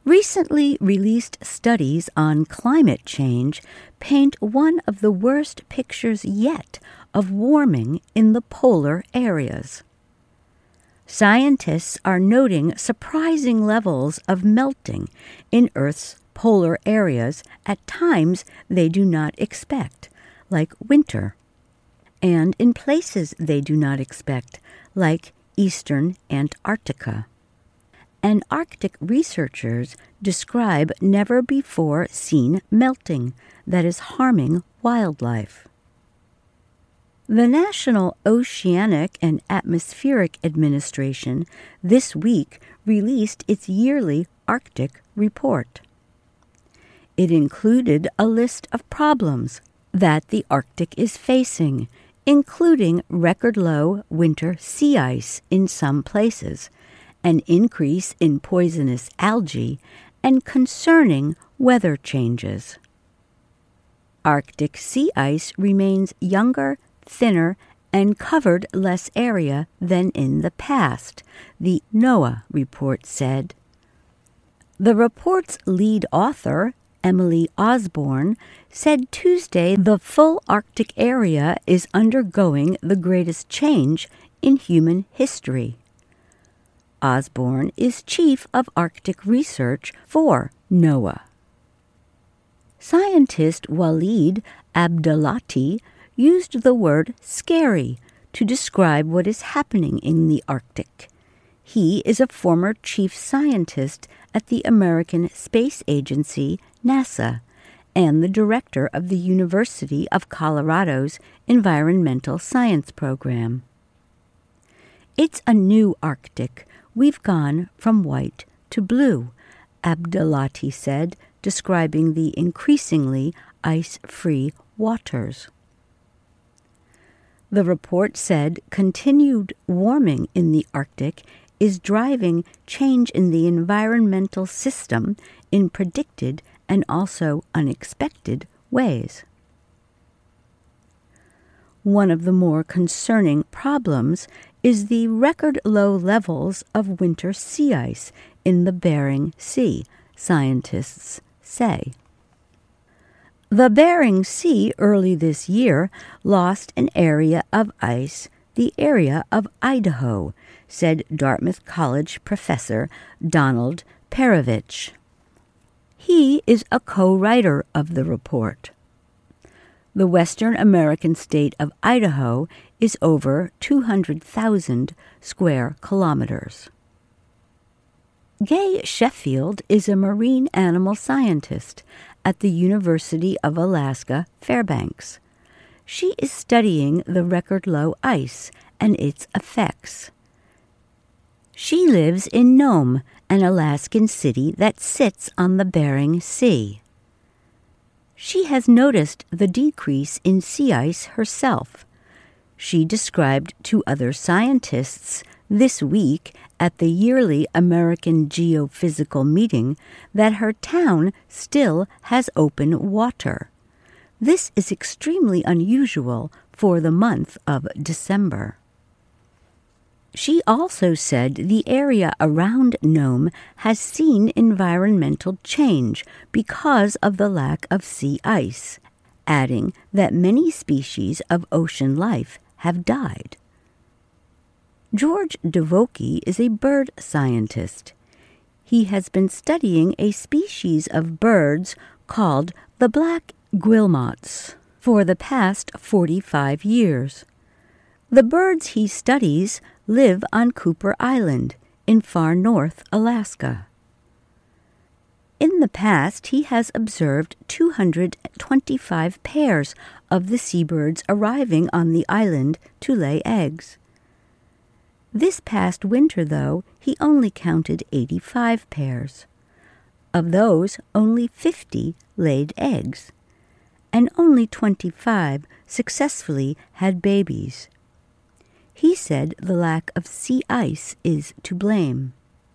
Recently released studies on climate change paint one of the worst pictures yet of warming in the polar areas. Scientists are noting surprising levels of melting in Earth's polar areas at times they do not expect, like winter, and in places they do not expect, like eastern Antarctica. And Arctic researchers describe never-before-seen melting that is harming wildlife. The National Oceanic and Atmospheric Administration this week released its yearly Arctic report. It included a list of problems that the Arctic is facing, including record-low winter sea ice in some places, an increase in poisonous algae, and concerning weather changes. Arctic sea ice remains younger, thinner, and covered less area than in the past, the NOAA report said. The report's lead author, Emily Osborne, said Tuesday the full Arctic area is undergoing the greatest change in human history. Osborne is chief of Arctic research for NOAA. Scientist Walid Abdelati used the word scary to describe what is happening in the Arctic. He is a former chief scientist at the American Space Agency, NASA, and the director of the University of Colorado's Environmental Science program. It's a new Arctic. We've gone from white to blue, Abdelati said, describing the increasingly ice-free waters. The report said continued warming in the Arctic is driving change in the environmental system in predicted and also unexpected ways. One of the more concerning problems is the record-low levels of winter sea ice in the Bering Sea, scientists say. The Bering Sea early this year lost an area of ice, the area of Idaho, said Dartmouth College professor Donald Perovich. He is a co-writer of the report. The western American state of Idaho is over 200,000 square kilometers. Gay Sheffield is a marine animal scientist at the University of Alaska, Fairbanks. She is studying the record-low ice and its effects. She lives in Nome, an Alaskan city that sits on the Bering Sea. She has noticed the decrease in sea ice herself. She described to other scientists this week at the yearly American Geophysical meeting that her town still has open water. This is extremely unusual for the month of December. She also said the area around Nome has seen environmental change because of the lack of sea ice, adding that many species of ocean life have died. George Devokie is a bird scientist. He has been studying a species of birds called the black guillemots for the past 45 years. The birds he studies live on Cooper Island in far north Alaska. In the past, he has observed 225 pairs of the seabirds arriving on the island to lay eggs. This past winter, though, he only counted 85 pairs. Of those, only 50 laid eggs, and only 25 successfully had babies. He said the lack of sea ice is to blame.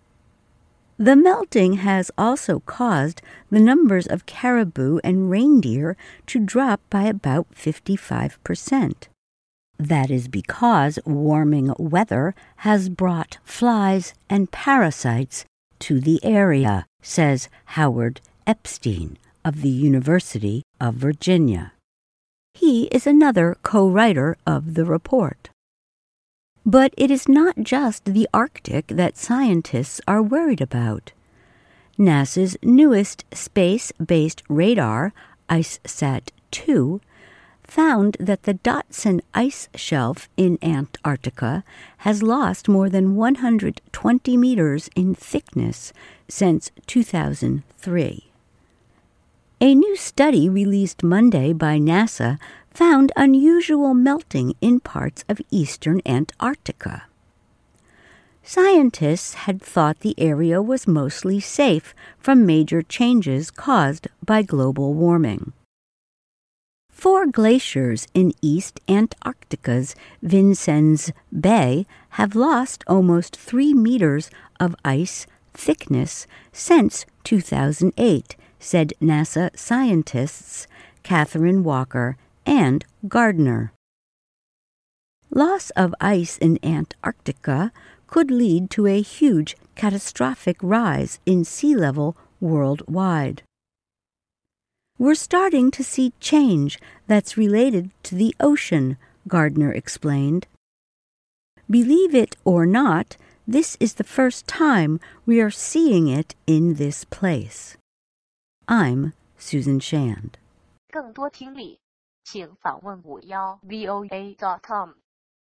The melting has also caused the numbers of caribou and reindeer to drop by about 55%. That is because warming weather has brought flies and parasites to the area, says Howard Epstein of the University of Virginia. He is another co-writer of the report. But it is not just the Arctic that scientists are worried about. NASA's newest space-based radar, IceSat-2, found that the Dotson ice shelf in Antarctica has lost more than 120 meters in thickness since 2003. A new study released Monday by NASA found unusual melting in parts of eastern Antarctica. Scientists had thought the area was mostly safe from major changes caused by global warming. 4 glaciers in East Antarctica's Vincennes Bay have lost almost 3 meters of ice thickness since 2008, said NASA scientists Catherine Walker and Gardner. Loss of ice in Antarctica could lead to a huge catastrophic rise in sea level worldwide. We're starting to see change that's related to the ocean, Gardner explained. Believe it or not, this is the first time we are seeing it in this place. I'm Susan Shand. 更多听力，请访问51voa.com。